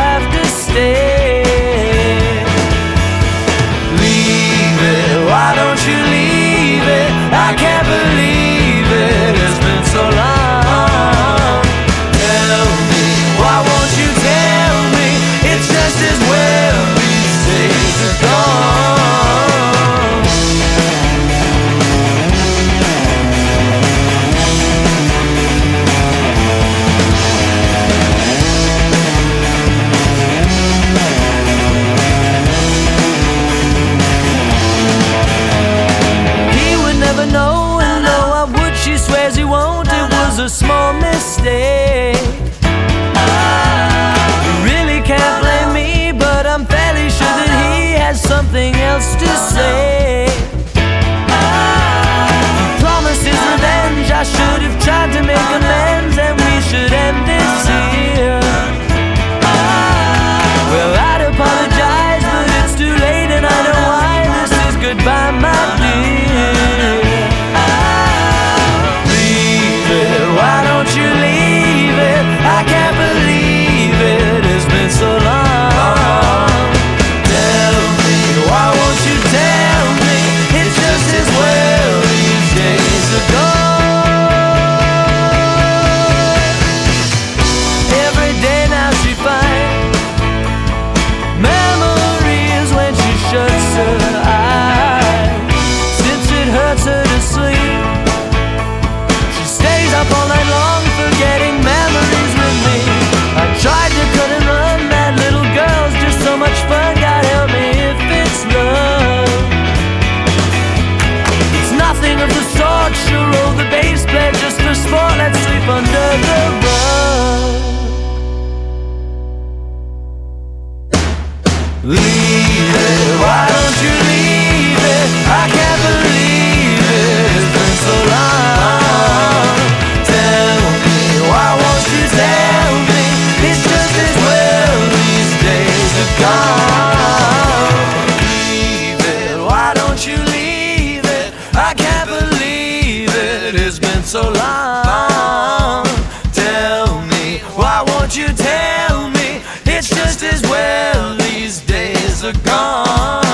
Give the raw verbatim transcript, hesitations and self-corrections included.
have to stay. Leave it, why don't you leave it? I can't believe it, it's been so long. Tell me, why won't you tell me? It's just as well these days are gone. Know, and though I would, she swears he won't. It was a small mistake. You really can't blame me, but I'm fairly sure that he has something else to say. He promised his revenge. I should have tried to make amends, and we should end this here. Well, I'd apologize, but it's too late, and I know why. This is goodbye, my dear. Why don't you leave it? I can't believe it, it's been so long. Tell me, why won't you tell me? It's just as well these days are gone. Every day now she finds memories when she shuts her eyes. Since it hurts her to sleep, up all night long, forgetting memories with me. I tried to cut and run, that little girl's just so much fun. God help me if it's love. It's nothing of the sort, she'll roll the bass, play just for sport. Let's sleep under the rug. Leave it, why don't you leave it? I can't believe it, it's been so long. Why won't you tell me? It's just as well these days are gone. Leave it, why don't you leave it? I can't believe it, it's been so long. Tell me, why won't you tell me? It's just as well these days are gone.